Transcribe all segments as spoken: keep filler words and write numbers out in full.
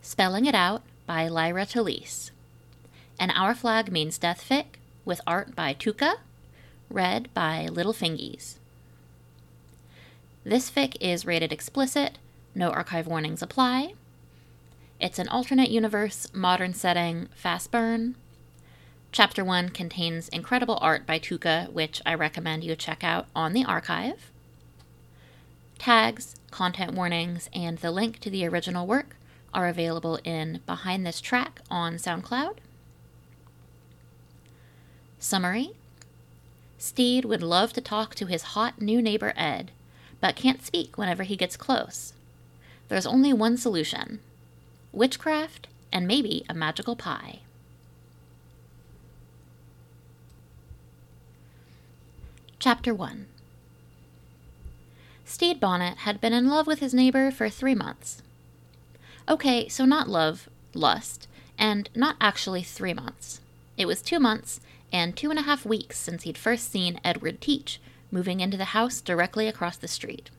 Spelling It Out by Lyra Talese. And Our Flag Means Death fic, with art by Tuka, read by Little Fingies. This fic is rated explicit, no archive warnings apply. It's an alternate universe, modern setting, fast burn. Chapter one contains incredible art by Tuka, which I recommend you check out on the archive. Tags, content warnings, and the link to the original work are available in Behind This Track on SoundCloud. Summary: Steed would love to talk to his hot new neighbor Ed, but can't speak whenever he gets close. There's only one solution: witchcraft and maybe a magical pie. Chapter one. Steed Bonnet had been in love with his neighbor for three months. Okay, so not love, lust, and not actually three months. It was two months and two and a half weeks since he'd first seen Edward Teach moving into the house directly across the street.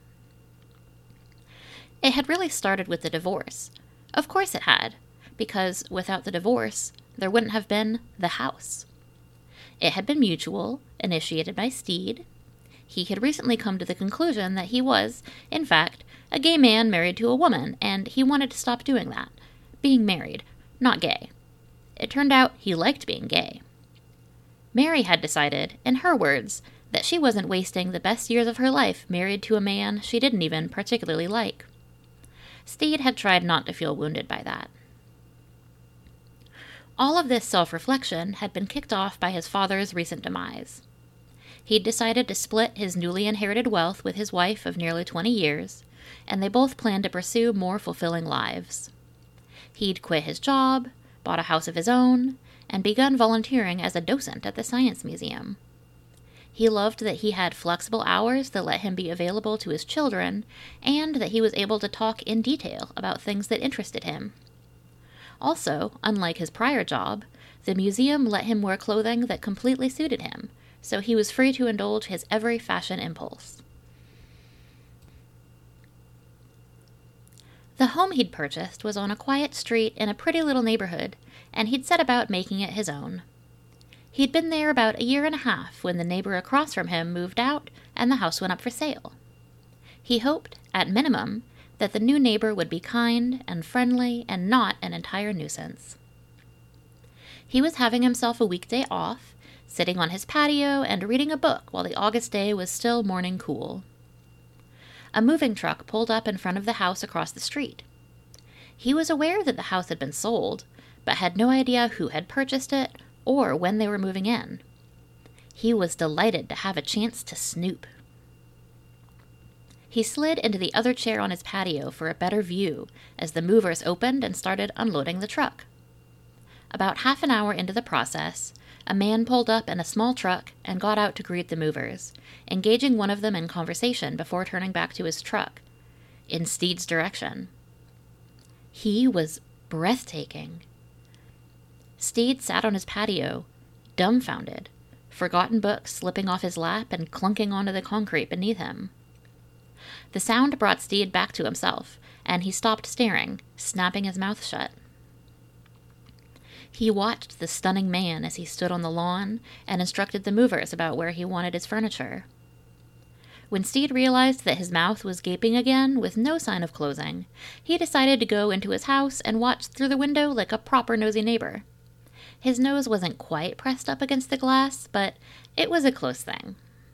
It had really started with the divorce. Of course it had, because without the divorce, there wouldn't have been the house. It had been mutual, initiated by Steed. He had recently come to the conclusion that he was, in fact, a gay man married to a woman, and he wanted to stop doing that. Being married, not gay. It turned out he liked being gay. Mary had decided, in her words, that she wasn't wasting the best years of her life married to a man she didn't even particularly like. Steed had tried not to feel wounded by that. All of this self-reflection had been kicked off by his father's recent demise. He'd decided to split his newly inherited wealth with his wife of nearly twenty years, and they both planned to pursue more fulfilling lives. He'd quit his job, bought a house of his own, and begun volunteering as a docent at the Science Museum. He loved that he had flexible hours that let him be available to his children, and that he was able to talk in detail about things that interested him. Also, unlike his prior job, the museum let him wear clothing that completely suited him, so he was free to indulge his every fashion impulse. The home he'd purchased was on a quiet street in a pretty little neighborhood, and he'd set about making it his own. He'd been there about a year and a half when the neighbor across from him moved out and the house went up for sale. He hoped, at minimum, that the new neighbor would be kind and friendly and not an entire nuisance. He was having himself a weekday off, sitting on his patio and reading a book while the August day was still morning cool. A moving truck pulled up in front of the house across the street. He was aware that the house had been sold, but had no idea who had purchased it or when they were moving in. He was delighted to have a chance to snoop. He slid into the other chair on his patio for a better view as the movers opened and started unloading the truck. About half an hour into the process, a man pulled up in a small truck and got out to greet the movers, engaging one of them in conversation before turning back to his truck, in Steed's direction. He was breathtaking. Steed sat on his patio, dumbfounded, forgotten books slipping off his lap and clunking onto the concrete beneath him. The sound brought Steed back to himself, and he stopped staring, snapping his mouth shut. He watched the stunning man as he stood on the lawn and instructed the movers about where he wanted his furniture. When Steed realized that his mouth was gaping again with no sign of closing, he decided to go into his house and watch through the window like a proper nosy neighbor. His nose wasn't quite pressed up against the glass, but it was a close thing.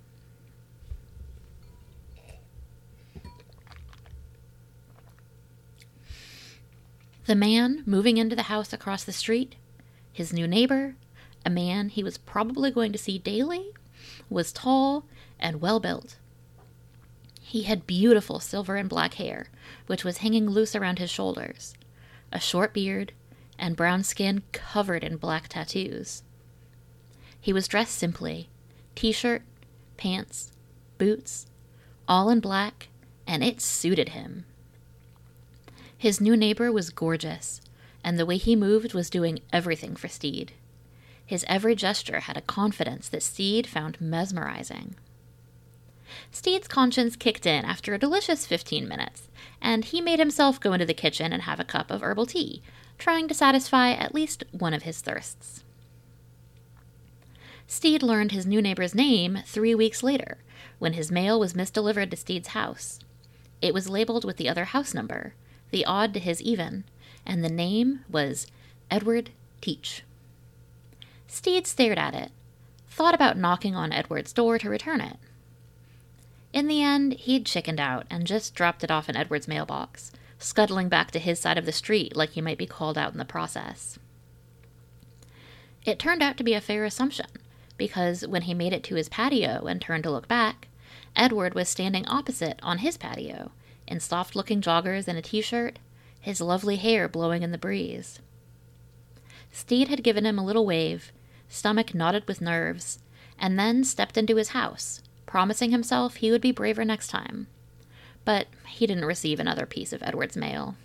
The man moving into the house across the street, his new neighbor, a man he was probably going to see daily, was tall and well-built. He had beautiful silver and black hair, which was hanging loose around his shoulders, a short beard, and brown skin covered in black tattoos. He was dressed simply, t-shirt, pants, boots, all in black, and it suited him. His new neighbor was gorgeous, and the way he moved was doing everything for Steed. His every gesture had a confidence that Steed found mesmerizing. Steed's conscience kicked in after a delicious fifteen minutes, and he made himself go into the kitchen and have a cup of herbal tea, trying to satisfy at least one of his thirsts. Steed learned his new neighbor's name three weeks later, when his mail was misdelivered to Steed's house. It was labeled with the other house number, the odd to his even, and the name was Edward Teach. Steed stared at it, thought about knocking on Edward's door to return it. In the end, he'd chickened out and just dropped it off in Edward's mailbox, scuttling back to his side of the street like he might be called out in the process. It turned out to be a fair assumption, because when he made it to his patio and turned to look back, Edward was standing opposite on his patio, in soft-looking joggers and a t-shirt, his lovely hair blowing in the breeze. Steed had given him a little wave, stomach knotted with nerves, and then stepped into his house, promising himself he would be braver next time. But he didn't receive another piece of Edward's mail.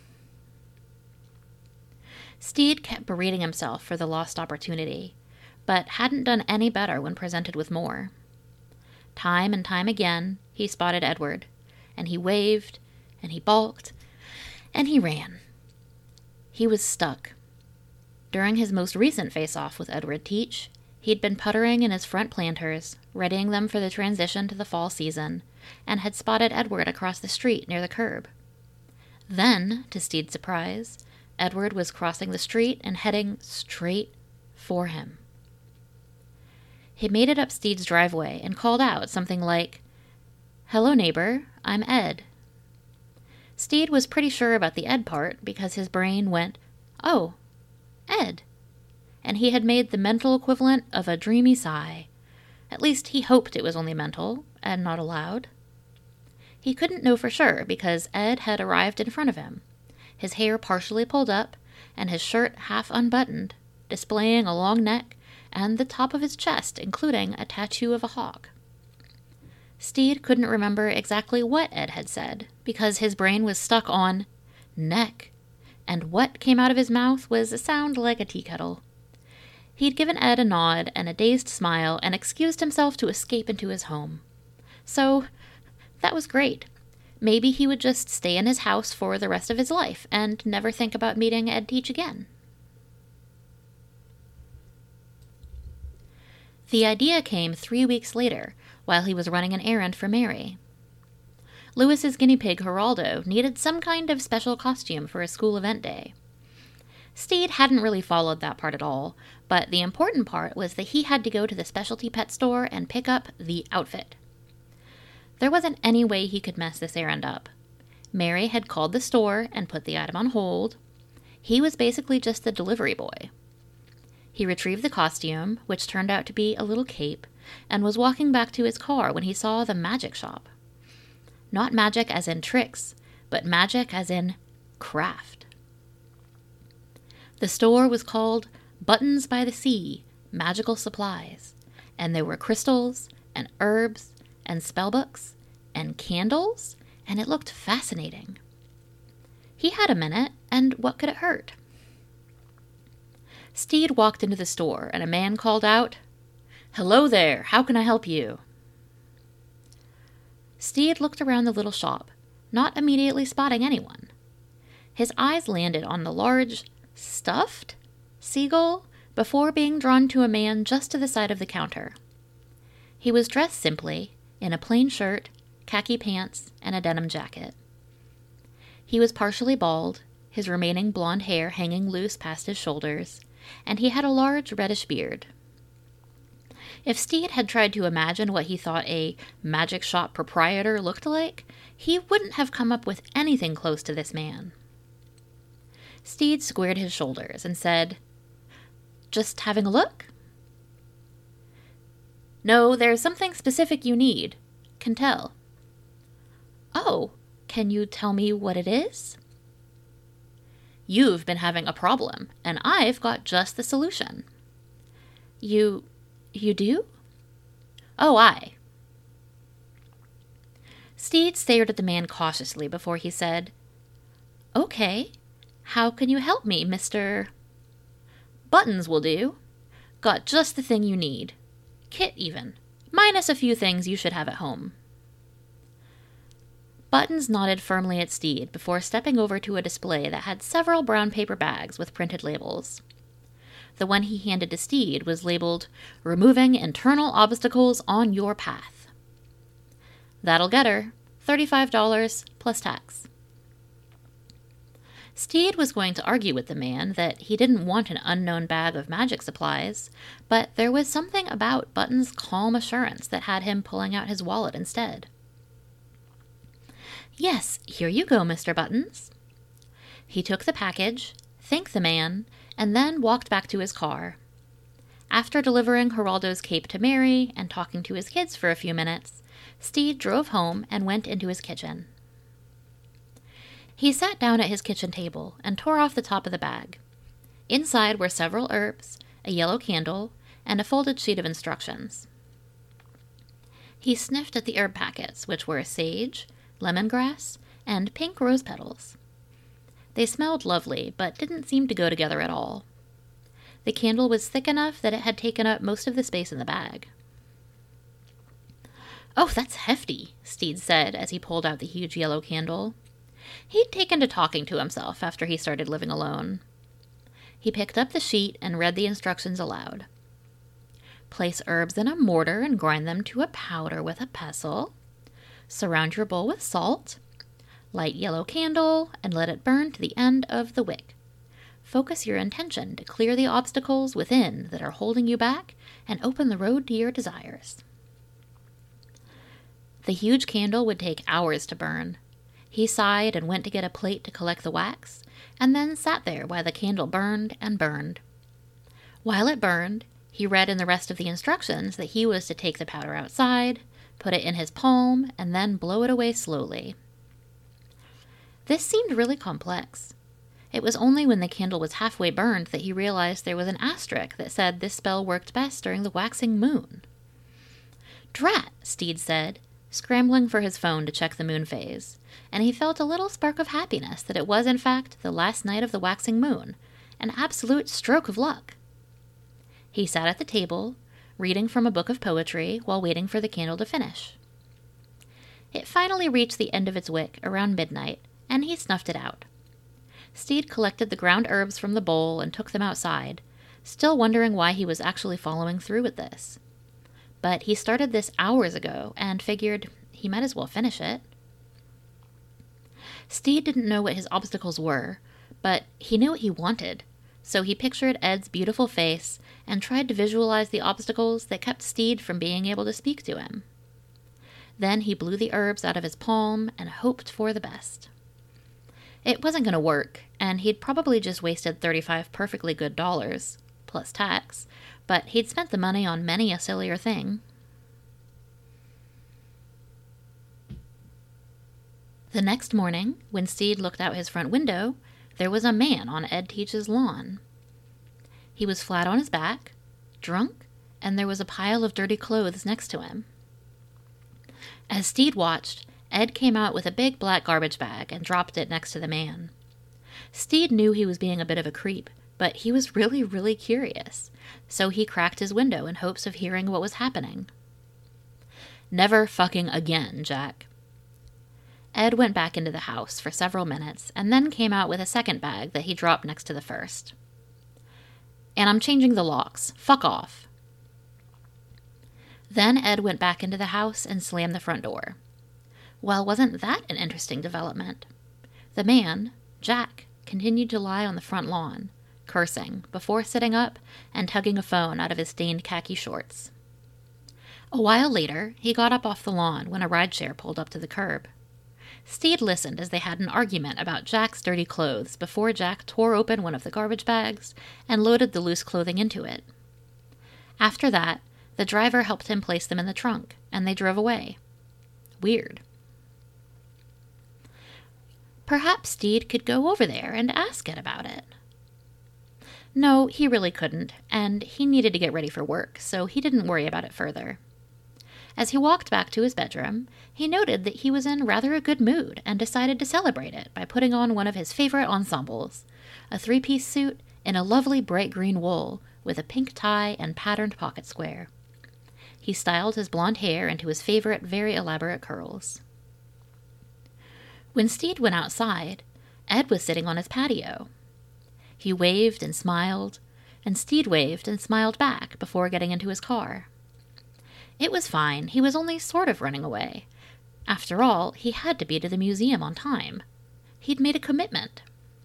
Steed kept berating himself for the lost opportunity, but hadn't done any better when presented with more. Time and time again, he spotted Edward, and he waved, and he balked, and he ran. He was stuck. During his most recent face-off with Edward Teach, he'd been puttering in his front planters, readying them for the transition to the fall season, and had spotted Edward across the street near the curb. Then, to Steed's surprise, Edward was crossing the street and heading straight for him. He made it up Steed's driveway and called out something like, "Hello, neighbor, I'm Ed." Steed was pretty sure about the Ed part because his brain went, "Oh, Ed." And he had made the mental equivalent of a dreamy sigh. At least he hoped it was only mental and not aloud. He couldn't know for sure because Ed had arrived in front of him, his hair partially pulled up and his shirt half unbuttoned, displaying a long neck and the top of his chest, including a tattoo of a hawk. Steed couldn't remember exactly what Ed had said because his brain was stuck on neck, and what came out of his mouth was a sound like a tea kettle. He'd given Ed a nod and a dazed smile and excused himself to escape into his home. So, that was great. Maybe he would just stay in his house for the rest of his life and never think about meeting Ed Teach again. The idea came three weeks later, while he was running an errand for Mary. Lewis's guinea pig Geraldo needed some kind of special costume for a school event day. Steed hadn't really followed that part at all, but the important part was that he had to go to the specialty pet store and pick up the outfit. There wasn't any way he could mess this errand up. Mary had called the store and put the item on hold. He was basically just the delivery boy. He retrieved the costume, which turned out to be a little cape, and was walking back to his car when he saw the magic shop. Not magic as in tricks, but magic as in craft. The store was called Buttons by the Sea, Magical Supplies, and there were crystals and herbs and spellbooks and candles, and it looked fascinating. He had a minute, and what could it hurt? Steed walked into the store, and a man called out, "Hello there, how can I help you?" Steed looked around the little shop, not immediately spotting anyone. His eyes landed on the large, stuffed seagull before being drawn to a man just to the side of the counter. He was dressed simply, in a plain shirt, khaki pants, and a denim jacket. He was partially bald, his remaining blonde hair hanging loose past his shoulders, and he had a large reddish beard. If Steed had tried to imagine what he thought a magic shop proprietor looked like, he wouldn't have come up with anything close to this man. Steed squared his shoulders and said, "Just having a look?" "No, there's something specific you need. Can tell." "Oh, can you tell me what it is?" "You've been having a problem, and I've got just the solution." You... you do?" "Oh, aye." Steed stared at the man cautiously before he said, "Okay, how can you help me, Mister Buttons will do. Got just the thing you need. Kit, even. Minus a few things you should have at home." Buttons nodded firmly at Steed before stepping over to a display that had several brown paper bags with printed labels. The one he handed to Steed was labeled, "Removing Internal Obstacles on Your Path." "That'll get her. thirty-five dollars plus tax." Steed was going to argue with the man that he didn't want an unknown bag of magic supplies, but there was something about Button's calm assurance that had him pulling out his wallet instead. "Yes, here you go, Mister Buttons." He took the package, thanked the man, and then walked back to his car. After delivering Geraldo's cape to Mary and talking to his kids for a few minutes, Steed drove home and went into his kitchen. He sat down at his kitchen table and tore off the top of the bag. Inside were several herbs, a yellow candle, and a folded sheet of instructions. He sniffed at the herb packets, which were sage, lemongrass, and pink rose petals. They smelled lovely, but didn't seem to go together at all. The candle was thick enough that it had taken up most of the space in the bag. "Oh, that's hefty," Steed said as he pulled out the huge yellow candle. He'd taken to talking to himself after he started living alone. He picked up the sheet and read the instructions aloud. "Place herbs in a mortar and grind them to a powder with a pestle. Surround your bowl with salt. Light yellow candle and let it burn to the end of the wick. Focus your intention to clear the obstacles within that are holding you back and open the road to your desires." The huge candle would take hours to burn. He sighed and went to get a plate to collect the wax, and then sat there while the candle burned and burned. While it burned, he read in the rest of the instructions that he was to take the powder outside, put it in his palm, and then blow it away slowly. This seemed really complex. It was only when the candle was halfway burned that he realized there was an asterisk that said this spell worked best during the waxing moon. "Drat," Steed said, scrambling for his phone to check the moon phase, and he felt a little spark of happiness that it was in fact the last night of the waxing moon, an absolute stroke of luck. He sat at the table, reading from a book of poetry while waiting for the candle to finish. It finally reached the end of its wick around midnight, and he snuffed it out. Steed collected the ground herbs from the bowl and took them outside, still wondering why he was actually following through with this. But he started this hours ago and figured he might as well finish it. Steed didn't know what his obstacles were, but he knew what he wanted, so he pictured Ed's beautiful face and tried to visualize the obstacles that kept Steed from being able to speak to him. Then he blew the herbs out of his palm and hoped for the best. It wasn't going to work, and he'd probably just wasted thirty-five perfectly good dollars, plus tax, but he'd spent the money on many a sillier thing. The next morning, when Steed looked out his front window, there was a man on Ed Teach's lawn. He was flat on his back, drunk, and there was a pile of dirty clothes next to him. As Steed watched, Ed came out with a big black garbage bag and dropped it next to the man. Steed knew he was being a bit of a creep, but he was really, really curious, so he cracked his window in hopes of hearing what was happening. "Never fucking again, Jack." Ed went back into the house for several minutes and then came out with a second bag that he dropped next to the first. "And I'm changing the locks. Fuck off." Then Ed went back into the house and slammed the front door. Well, wasn't that an interesting development? The man, Jack, continued to lie on the front lawn, cursing, before sitting up and tugging a phone out of his stained khaki shorts. A while later, he got up off the lawn when a rideshare pulled up to the curb. Steed listened as they had an argument about Jack's dirty clothes before Jack tore open one of the garbage bags and loaded the loose clothing into it. After that, the driver helped him place them in the trunk, and they drove away. Weird. Perhaps Steed could go over there and ask Ed about it. No, he really couldn't, and he needed to get ready for work, so he didn't worry about it further. As he walked back to his bedroom, he noted that he was in rather a good mood and decided to celebrate it by putting on one of his favorite ensembles, a three-piece suit in a lovely bright green wool with a pink tie and patterned pocket square. He styled his blonde hair into his favorite very elaborate curls. When Steed went outside, Ed was sitting on his patio. He waved and smiled, and Steed waved and smiled back before getting into his car. It was fine. He was only sort of running away. After all, he had to be to the museum on time. He'd made a commitment.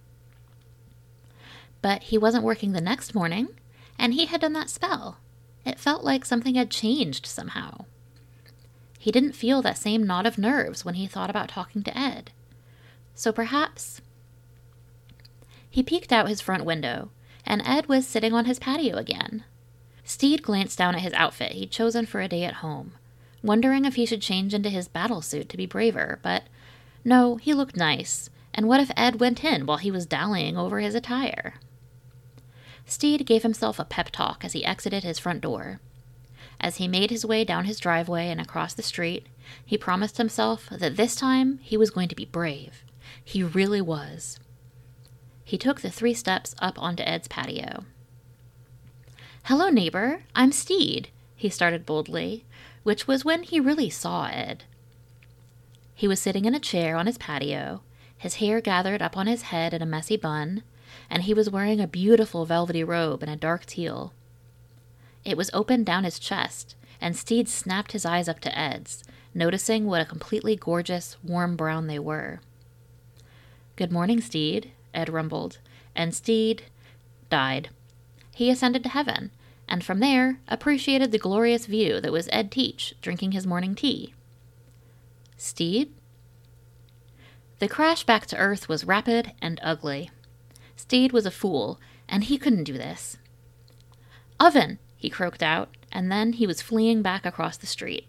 But he wasn't working the next morning, and he had done that spell. It felt like something had changed somehow. He didn't feel that same knot of nerves when he thought about talking to Ed. So perhaps... He peeked out his front window, and Ed was sitting on his patio again. Steed glanced down at his outfit he'd chosen for a day at home, wondering if he should change into his battle suit to be braver, but no, he looked nice, and what if Ed went in while he was dallying over his attire? Steed gave himself a pep talk as he exited his front door. As he made his way down his driveway and across the street, he promised himself that this time he was going to be brave. He really was. He took the three steps up onto Ed's patio. "Hello, neighbor. I'm Steed," he started boldly, which was when he really saw Ed. He was sitting in a chair on his patio, his hair gathered up on his head in a messy bun, and he was wearing a beautiful velvety robe in a dark teal. It was open down his chest, and Steed snapped his eyes up to Ed's, noticing what a completely gorgeous, warm brown they were. "Good morning, Steed," Ed rumbled, and Steed died. He ascended to heaven, and from there appreciated the glorious view that was Ed Teach drinking his morning tea. Steed? The crash back to Earth was rapid and ugly. Steed was a fool, and he couldn't do this. "Oven!" he croaked out, and then he was fleeing back across the street.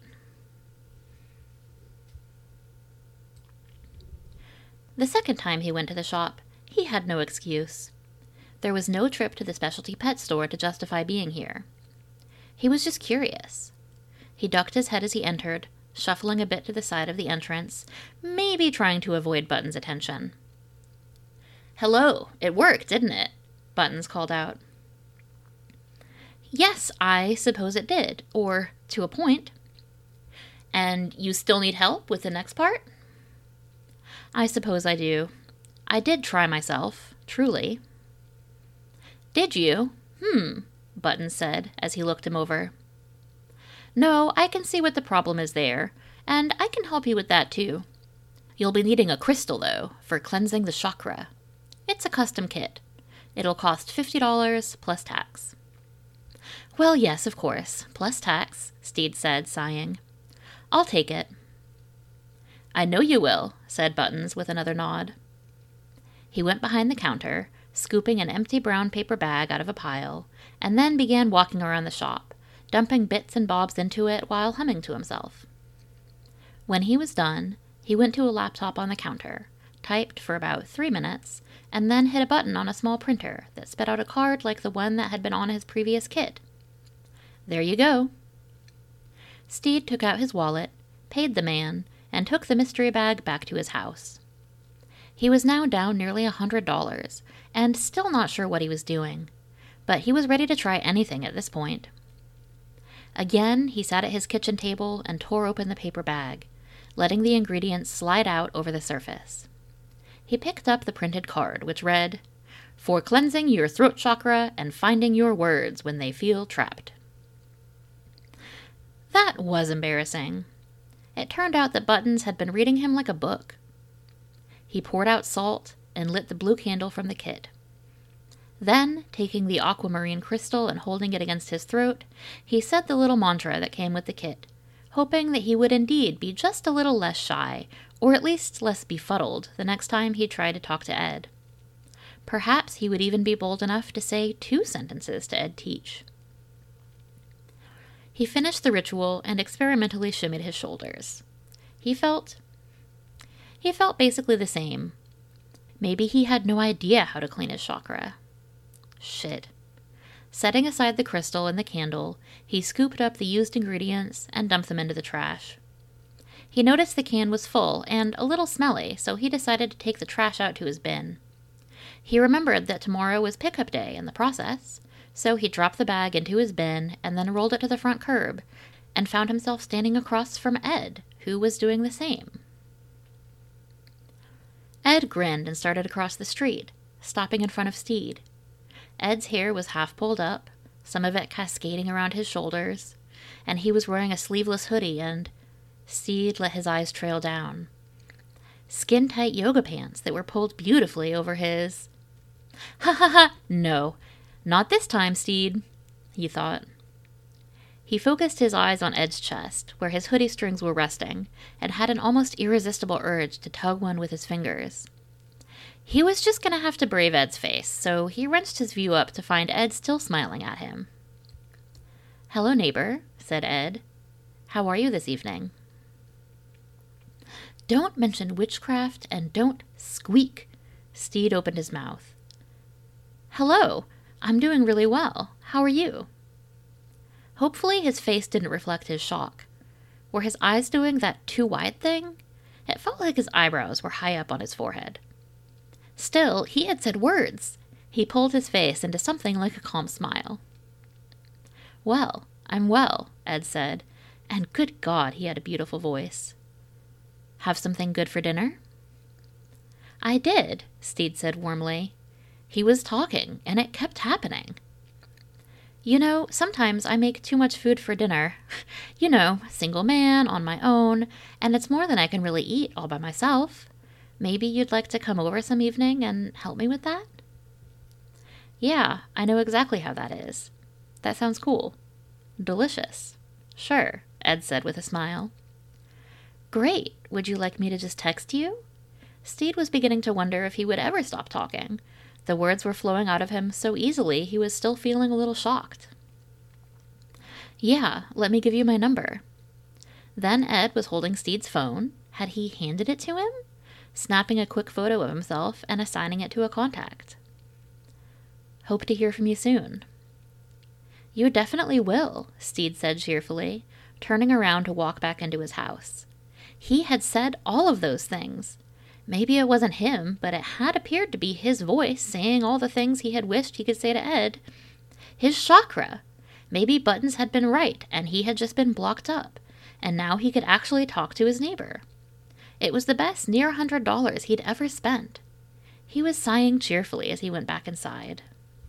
The second time he went to the shop, he had no excuse. There was no trip to the specialty pet store to justify being here. He was just curious. He ducked his head as he entered, shuffling a bit to the side of the entrance, maybe trying to avoid Button's attention. "Hello, it worked, didn't it?" Buttons called out. "Yes, I suppose it did, or to a point." "And you still need help with the next part?" "I suppose I do. I did try myself, truly." "Did you? Hmm," Buttons said as he looked him over. "No, I can see what the problem is there, and I can help you with that too. You'll be needing a crystal, though, for cleansing the chakra. It's a custom kit. It'll cost fifty dollars plus tax." "Well, yes, of course, plus tax," Steed said, sighing. "I'll take it." "I know you will," said Buttons with another nod. He went behind the counter, scooping an empty brown paper bag out of a pile, and then began walking around the shop, dumping bits and bobs into it while humming to himself. When he was done, he went to a laptop on the counter, typed for about three minutes, and then hit a button on a small printer that spit out a card like the one that had been on his previous kit. "There you go." Steed took out his wallet, paid the man, and took the mystery bag back to his house. He was now down nearly a hundred dollars, and still not sure what he was doing, but he was ready to try anything at this point. Again, he sat at his kitchen table and tore open the paper bag, letting the ingredients slide out over the surface. He picked up the printed card, which read, "For cleansing your throat chakra and finding your words when they feel trapped." That was embarrassing. It turned out that Buttons had been reading him like a book. He poured out salt and lit the blue candle from the kit. Then, taking the aquamarine crystal and holding it against his throat, he said the little mantra that came with the kit, hoping that he would indeed be just a little less shy, or at least less befuddled, the next time he tried to talk to Ed. Perhaps he would even be bold enough to say two sentences to Ed Teach. He finished the ritual and experimentally shimmied his shoulders. He felt... He felt basically the same. Maybe he had no idea how to clean his chakra. Shit. Setting aside the crystal and the candle, he scooped up the used ingredients and dumped them into the trash. He noticed the can was full and a little smelly, so he decided to take the trash out to his bin. He remembered that tomorrow was pickup day in the process, so he dropped the bag into his bin and then rolled it to the front curb, and found himself standing across from Ed, who was doing the same. Ed grinned and started across the street, stopping in front of Steed. Ed's hair was half pulled up, some of it cascading around his shoulders, and he was wearing a sleeveless hoodie, and Steed let his eyes trail down. Skin-tight yoga pants that were pulled beautifully over his... Ha ha ha! No, not this time, Steed, he thought. He focused his eyes on Ed's chest, where his hoodie strings were resting, and had an almost irresistible urge to tug one with his fingers. He was just going to have to brave Ed's face, so he wrenched his view up to find Ed still smiling at him. "Hello, neighbor," said Ed. "How are you this evening?" "Don't mention witchcraft and don't squeak." Steed opened his mouth. "Hello, I'm doing really well. How are you?" Hopefully his face didn't reflect his shock. Were his eyes doing that too wide thing? It felt like his eyebrows were high up on his forehead. Still, he had said words. He pulled his face into something like a calm smile. "Well, I'm well," Ed said, and good God, he had a beautiful voice. "Have something good for dinner?" "I did," Steed said warmly. He was talking, and it kept happening. "You know, sometimes I make too much food for dinner. You know, single man, on my own, and it's more than I can really eat all by myself. Maybe you'd like to come over some evening and help me with that?" "Yeah, I know exactly how that is. That sounds cool. Delicious. Sure," Ed said with a smile. "Great. Would you like me to just text you?" Steed was beginning to wonder if he would ever stop talking. The words were flowing out of him so easily he was still feeling a little shocked. "Yeah, let me give you my number." Then Ed was holding Steed's phone. Had he handed it to him? Snapping a quick photo of himself and assigning it to a contact. "Hope to hear from you soon." "You definitely will," Steed said cheerfully, turning around to walk back into his house. He had said all of those things. Maybe it wasn't him, but it had appeared to be his voice saying all the things he had wished he could say to Ed. His chakra! Maybe Buttons had been right, and he had just been blocked up, and now he could actually talk to his neighbor. It was the best near a hundred dollars he'd ever spent. He was sighing cheerfully as he went back inside.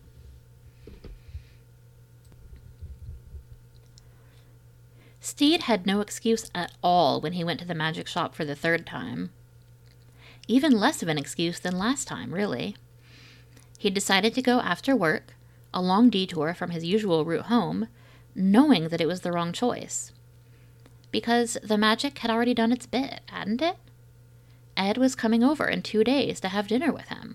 Steed had no excuse at all when he went to the magic shop for the third time. Even less of an excuse than last time, really. He decided to go after work, a long detour from his usual route home, knowing that it was the wrong choice. Because the magic had already done its bit, hadn't it? Ed was coming over in two days to have dinner with him.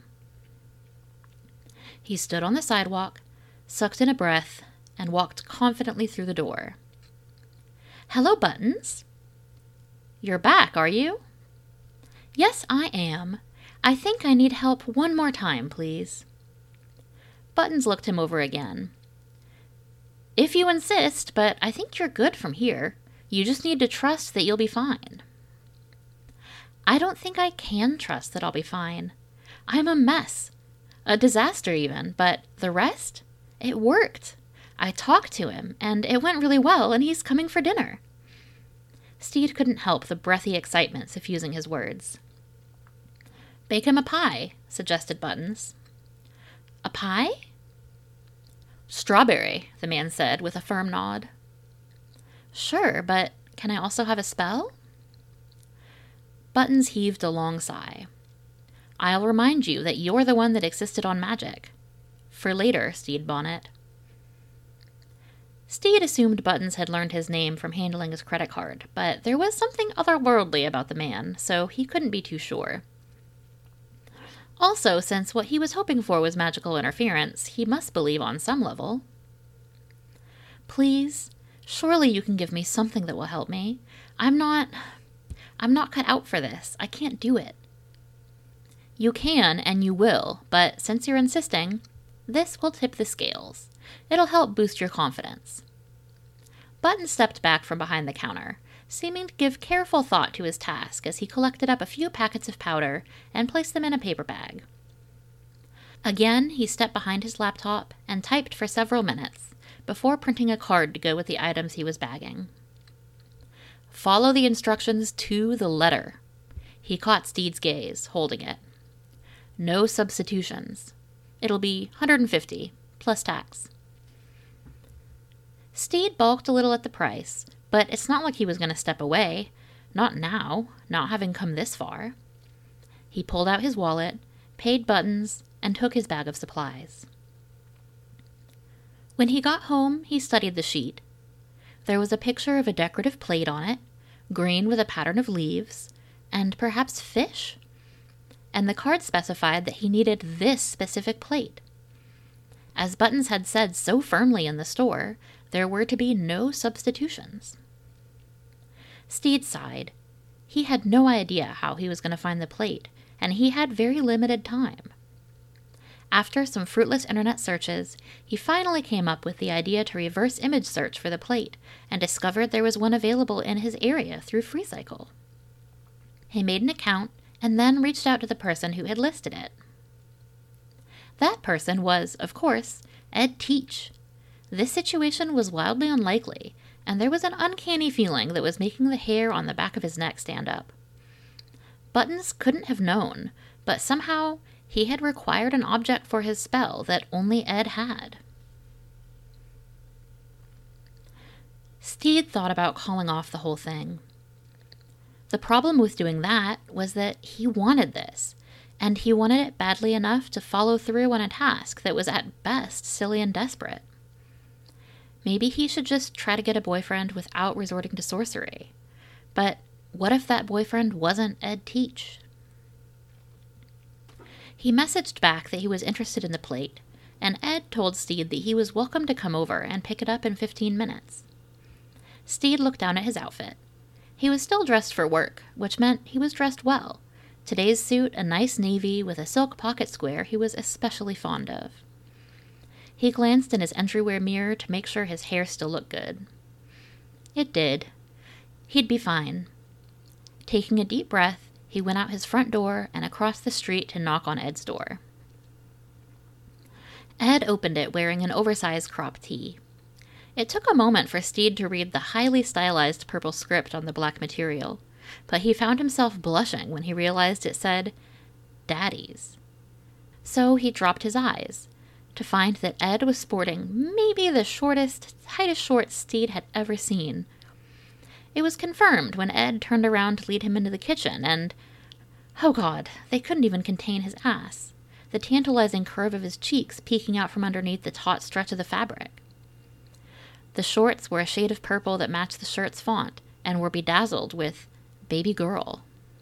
He stood on the sidewalk, sucked in a breath, and walked confidently through the door. "Hello, Buttons." "You're back, are you?" "Yes, I am. I think I need help one more time, please." Buttons looked him over again. "If you insist, but I think you're good from here. You just need to trust that you'll be fine." "I don't think I can trust that I'll be fine. I'm a mess. A disaster even, but the rest? It worked. I talked to him, and it went really well, and he's coming for dinner." Steed couldn't help the breathy excitement suffusing his words. "Bake him a pie," suggested Buttons. "A pie?" "Strawberry," the man said with a firm nod. "Sure, but can I also have a spell?" Buttons heaved a long sigh. "I'll remind you that you're the one that insisted on magic. For later, Steed Bonnet." Steed assumed Buttons had learned his name from handling his credit card, but there was something otherworldly about the man, so he couldn't be too sure. Also, since what he was hoping for was magical interference, he must believe on some level. "Please, surely you can give me something that will help me. I'm not... I'm not cut out for this. I can't do it." "You can, and you will, but since you're insisting, this will tip the scales. It'll help boost your confidence." Buttons stepped back from behind the counter, seeming to give careful thought to his task as he collected up a few packets of powder and placed them in a paper bag. Again, he stepped behind his laptop and typed for several minutes before printing a card to go with the items he was bagging. "Follow the instructions to the letter." He caught Steed's gaze, holding it. No substitutions. It'll be one hundred fifty, plus tax. Steed balked a little at the price, but it's not like he was going to step away. Not now, not having come this far. He pulled out his wallet, paid Buttons, and took his bag of supplies. When he got home, he studied the sheet. There was a picture of a decorative plate on it, green with a pattern of leaves, and perhaps fish? And the card specified that he needed this specific plate. As Buttons had said so firmly in the store, there were to be no substitutions. Steed sighed. He had no idea how he was going to find the plate, and he had very limited time. After some fruitless internet searches, he finally came up with the idea to reverse image search for the plate and discovered there was one available in his area through FreeCycle. He made an account and then reached out to the person who had listed it. That person was, of course, Ed Teach. This situation was wildly unlikely, and there was an uncanny feeling that was making the hair on the back of his neck stand up. Buttons couldn't have known, but somehow he had required an object for his spell that only Ed had. Steed thought about calling off the whole thing. The problem with doing that was that he wanted this, and he wanted it badly enough to follow through on a task that was at best silly and desperate. Maybe he should just try to get a boyfriend without resorting to sorcery. But what if that boyfriend wasn't Ed Teach? He messaged back that he was interested in the plate, and Ed told Steed that he was welcome to come over and pick it up in fifteen minutes. Steed looked down at his outfit. He was still dressed for work, which meant he was dressed well. Today's suit, a nice navy with a silk pocket square he was especially fond of. He glanced in his entryway mirror to make sure his hair still looked good. It did. He'd be fine. Taking a deep breath, he went out his front door and across the street to knock on Ed's door. Ed opened it wearing an oversized crop tee. It took a moment for Steed to read the highly stylized purple script on the black material, but he found himself blushing when he realized it said, Daddy's. So he dropped his eyes, to find that Ed was sporting maybe the shortest, tightest shorts Steed had ever seen. It was confirmed when Ed turned around to lead him into the kitchen, and, oh God, they couldn't even contain his ass, the tantalizing curve of his cheeks peeking out from underneath the taut stretch of the fabric. The shorts were a shade of purple that matched the shirt's font, and were bedazzled with baby girl.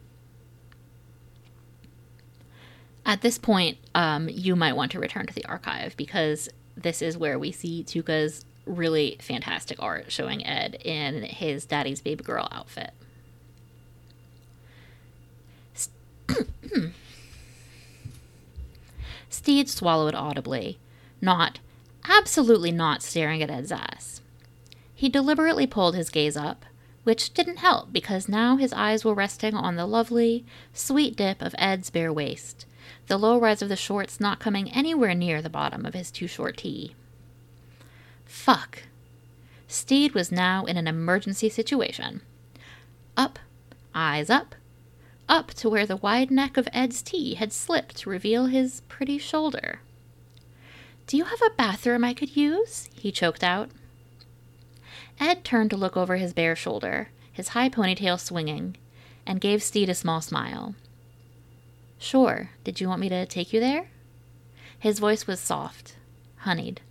At this point, um, you might want to return to the archive, because this is where we see Tuka's really fantastic art showing Ed in his daddy's baby girl outfit. Steed swallowed audibly, not, absolutely not staring at Ed's ass. He deliberately pulled his gaze up, which didn't help because now his eyes were resting on the lovely, sweet dip of Ed's bare waist, the low rise of the shorts not coming anywhere near the bottom of his too-short tee. Fuck. Steed was now in an emergency situation. Up, eyes up, up to where the wide neck of Ed's tee had slipped to reveal his pretty shoulder. Do you have a bathroom I could use? He choked out. Ed turned to look over his bare shoulder, his high ponytail swinging, and gave Steed a small smile. Sure, did you want me to take you there? His voice was soft, honeyed.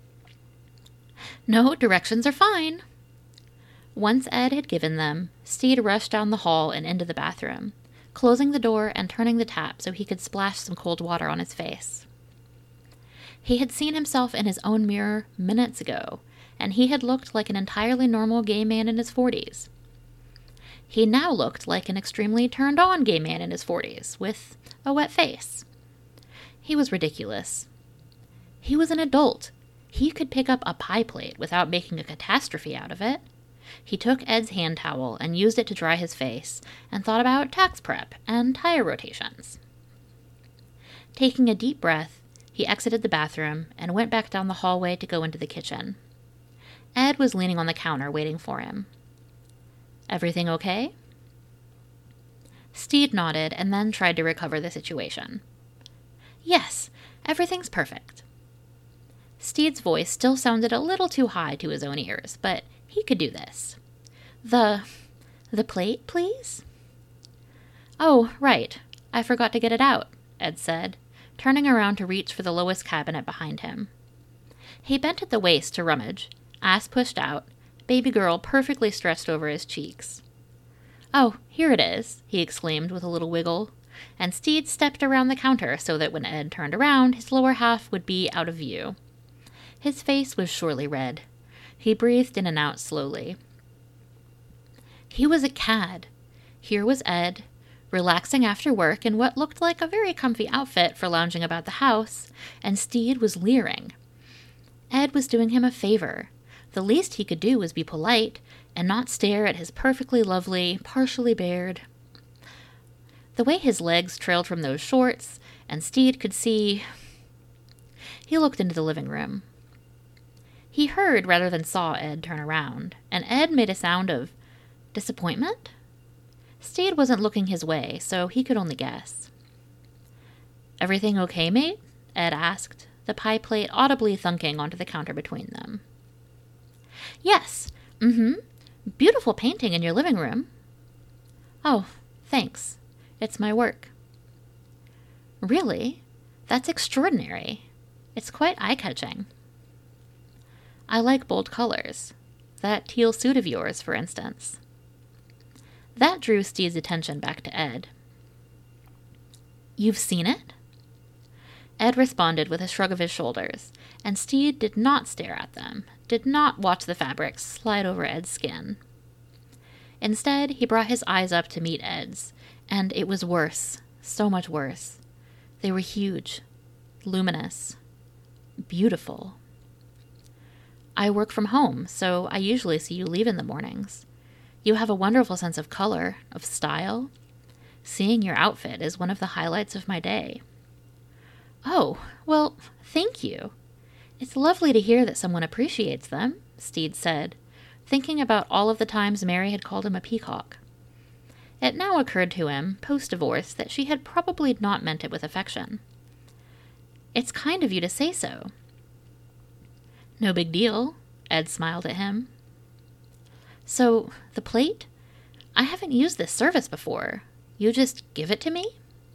No, directions are fine. Once Ed had given them, Steed rushed down the hall and into the bathroom, closing the door and turning the tap so he could splash some cold water on his face. He had seen himself in his own mirror minutes ago, and he had looked like an entirely normal gay man in his forties. He now looked like an extremely turned-on gay man in his forties, with a wet face. He was ridiculous. He was an adult. He could pick up a pie plate without making a catastrophe out of it. He took Ed's hand towel and used it to dry his face, and thought about tax prep and tire rotations. Taking a deep breath, he exited the bathroom and went back down the hallway to go into the kitchen. Ed was leaning on the counter waiting for him. Everything okay? Steed nodded and then tried to recover the situation. Yes, everything's perfect. Steed's voice still sounded a little too high to his own ears, but he could do this. The... the plate, please? Oh, right. I forgot to get it out, Ed said, turning around to reach for the lowest cabinet behind him. He bent at the waist to rummage, ass pushed out, baby girl perfectly stretched over his cheeks. Oh, here it is, he exclaimed with a little wiggle, and Steed stepped around the counter so that when Ed turned around, his lower half would be out of view. His face was surely red. He breathed in and out slowly. He was a cad. Here was Ed, relaxing after work in what looked like a very comfy outfit for lounging about the house, and Steed was leering. Ed was doing him a favor. The least he could do was be polite and not stare at his perfectly lovely, partially bared. The way his legs trailed from those shorts, and Steed could see... He looked into the living room. He heard rather than saw Ed turn around, and Ed made a sound of disappointment? Steed wasn't looking his way, so he could only guess. Everything okay, mate? Ed asked, the pie plate audibly thunking onto the counter between them. Yes, mm-hmm. Beautiful painting in your living room. Oh, thanks. It's my work. Really? That's extraordinary. It's quite eye-catching. I like bold colors. That teal suit of yours, for instance. That drew Steed's attention back to Ed. You've seen it? Ed responded with a shrug of his shoulders, and Steed did not stare at them, did not watch the fabrics slide over Ed's skin. Instead, he brought his eyes up to meet Ed's, and it was worse, so much worse. They were huge, luminous, beautiful. I work from home, so I usually see you leave in the mornings. You have a wonderful sense of color, of style. Seeing your outfit is one of the highlights of my day. Oh, well, thank you. It's lovely to hear that someone appreciates them, Steed said, thinking about all of the times Mary had called him a peacock. It now occurred to him, post-divorce, that she had probably not meant it with affection. It's kind of you to say so. No big deal, Ed smiled at him. So, the plate? I haven't used this service before. You just give it to me?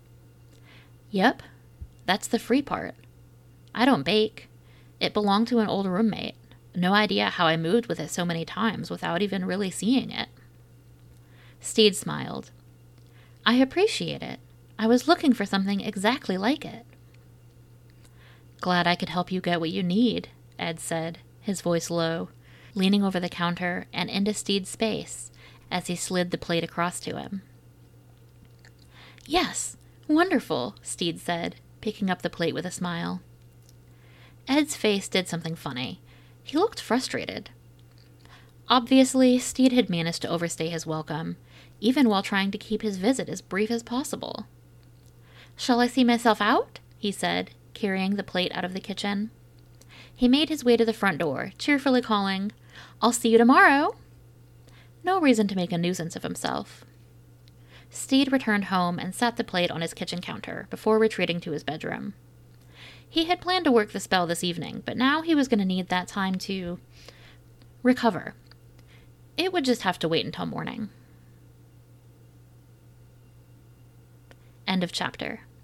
Yep, that's the free part. I don't bake. It belonged to an old roommate. No idea how I moved with it so many times without even really seeing it. Steed smiled. I appreciate it. I was looking for something exactly like it. Glad I could help you get what you need, Ed said, his voice low, leaning over the counter and into Steed's space as he slid the plate across to him. Yes, wonderful, Steed said, picking up the plate with a smile. Ed's face did something funny. He looked frustrated. Obviously, Steed had managed to overstay his welcome, even while trying to keep his visit as brief as possible. Shall I see myself out? He said, carrying the plate out of the kitchen. He made his way to the front door, cheerfully calling, I'll see you tomorrow. No reason to make a nuisance of himself. Steed returned home and sat the plate on his kitchen counter before retreating to his bedroom. He had planned to work the spell this evening, but now he was going to need that time to recover. It would just have to wait until morning. End of chapter.